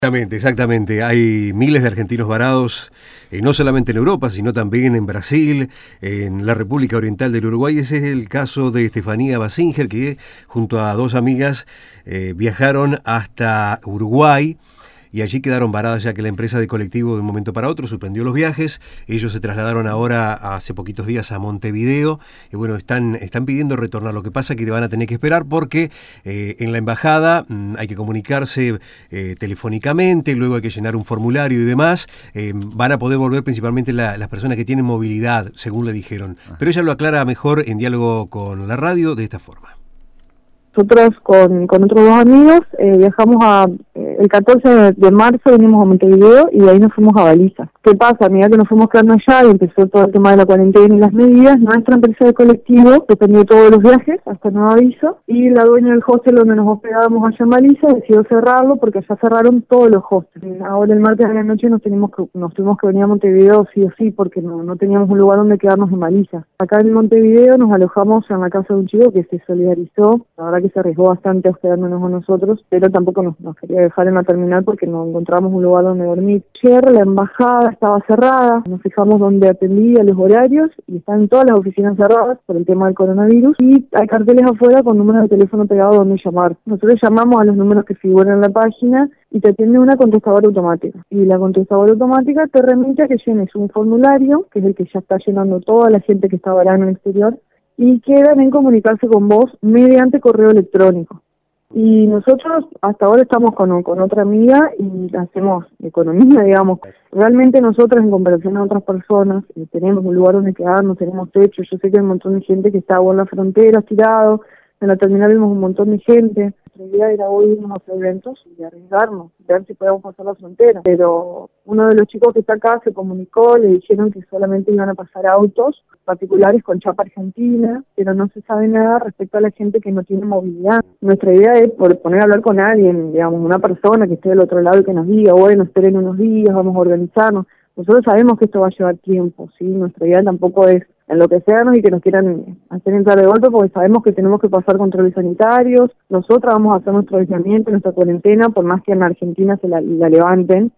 Exactamente, exactamente. Hay miles de argentinos varados, no solamente en Europa, sino también en Brasil, en la República Oriental del Uruguay. Ese es el caso de Estefanía Basinger, que junto a dos amigas viajaron hasta Uruguay y allí quedaron varadas, ya que la empresa de colectivo de un momento para otro suspendió los viajes. Ellos se trasladaron ahora hace poquitos días a Montevideo y bueno, están pidiendo retornar. Lo que pasa es que van a tener que esperar porque en la embajada hay que comunicarse telefónicamente, luego hay que llenar un formulario y demás. Van a poder volver principalmente las personas que tienen movilidad, según le dijeron. Pero ella lo aclara mejor en diálogo con la radio de esta forma. Nosotros con otros dos amigos viajamos el 14 de marzo vinimos a Montevideo y de ahí nos fuimos a Baliza. ¿Qué pasa? A medida que nos fuimos quedando allá y empezó todo el tema de la cuarentena y las medidas, nuestra empresa de colectivo suspendió todos los viajes hasta nuevo aviso y la dueña del hostel donde nos hospedábamos allá en Baliza decidió cerrarlo porque allá cerraron todos los hostels. Ahora el martes de la noche nos tuvimos que venir a Montevideo sí o sí porque no teníamos un lugar donde quedarnos en Baliza. Acá en Montevideo nos alojamos en la casa de un chico que se solidarizó, la verdad que se arriesgó bastante hospedándonos a nosotros, pero tampoco nos quería dejar en la terminal porque no encontramos un lugar donde dormir. Ayer la embajada estaba cerrada, nos fijamos donde atendía, los horarios, y están todas las oficinas cerradas por el tema del coronavirus, y hay carteles afuera con números de teléfono pegados donde llamar. Nosotros llamamos a los números que figuran en la página y te atiende una contestadora automática. Y la contestadora automática te remite a que llenes un formulario, que es el que ya está llenando toda la gente que está varada en el exterior, y quedan en comunicarse con vos mediante correo electrónico. Y nosotros hasta ahora estamos con otra amiga y hacemos economía, digamos. Realmente nosotros, en comparación a otras personas, tenemos un lugar donde quedarnos, tenemos techo. Yo sé que hay un montón de gente que está en la frontera, tirado. En la terminal vemos un montón de gente. Nuestra idea era hoy irnos a hacer eventos y arriesgarnos, ver si podemos pasar la frontera. Pero uno de los chicos que está acá se comunicó, le dijeron que solamente iban a pasar autos particulares con chapa argentina, pero no se sabe nada respecto a la gente que no tiene movilidad. Nuestra idea es poner a hablar con alguien, digamos, una persona que esté del otro lado y que nos diga, bueno, esperen unos días, vamos a organizarnos. Nosotros sabemos que esto va a llevar tiempo, ¿sí? Nuestra idea tampoco es enloquecernos y que nos quieran hacer entrar de golpe, porque sabemos que tenemos que pasar controles sanitarios. Nosotras vamos a hacer nuestro aislamiento, nuestra cuarentena, por más que en Argentina se la levanten.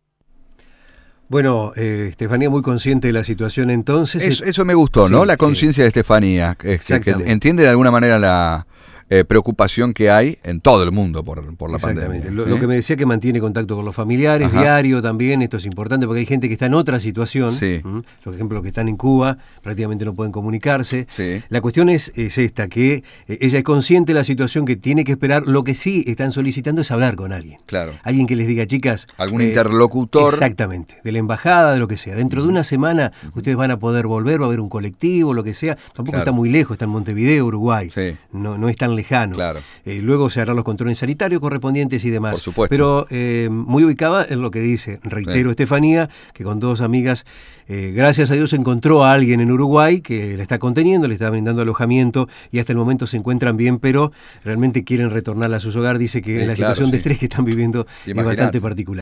Bueno, Estefanía muy consciente de la situación entonces. Eso me gustó, sí, ¿no? La conciencia de Estefanía, que entiende de alguna manera la preocupación que hay en todo el mundo por la pandemia. Lo que me decía, que mantiene contacto con los familiares, diario también. Esto es importante porque hay gente que está en otra situación. Sí. Por ejemplo, los que están en Cuba prácticamente no pueden comunicarse. Sí. La cuestión es esta, que ella es consciente de la situación, que tiene que esperar. Lo que sí están solicitando es hablar con alguien. Claro. Alguien que les diga, chicas... Algún interlocutor. Exactamente. De la embajada, de lo que sea. Dentro de una semana ustedes van a poder volver, va a haber un colectivo, lo que sea. Tampoco está muy lejos, está en Montevideo, Uruguay. Sí. No es tan lejano. Claro. Luego se harán los controles sanitarios correspondientes y demás. Por supuesto. Pero muy ubicada en lo que dice, reitero, Estefanía, que con dos amigas, gracias a Dios encontró a alguien en Uruguay que la está conteniendo, le está brindando alojamiento y hasta el momento se encuentran bien, pero realmente quieren retornar a sus hogares. Dice que la situación de estrés que están viviendo es bastante particular.